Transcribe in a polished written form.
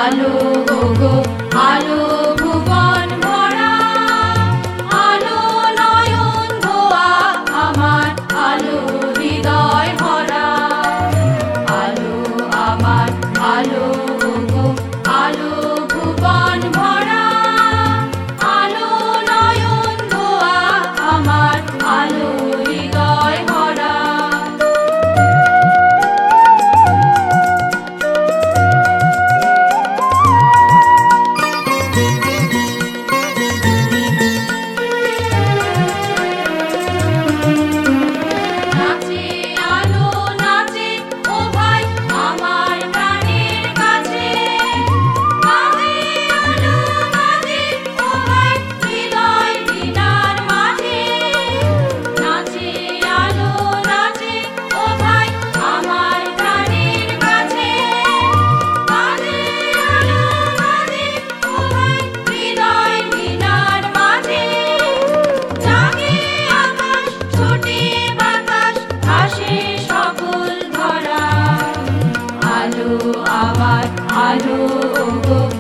আলো ওগো আলো ভুবন ভরা, আলো নয়ন ধোয়া আমার, আলো হৃদয় ভরা। আলো আমার আলো ওগো আলো ভুবন ভরা, আলো নয়ন ধোয়া আমার, আলো হৃদয় ভরা। নাচে আলো নাচে ও ভাই আমার প্রাণের কাছে, বাজে আলো বাজে ও ভাই হৃদয় বীণার মাঝে। নাচে আলো নাচে ও ভাই আমার প্রাণের কাছে, বাজে আলো বাজে ও ভাই হৃদয় বীণার মাঝে। জাগে আকাশ ছোটে বাতাস ভাসে সকল ধরা, আলো আমার আলো ওগো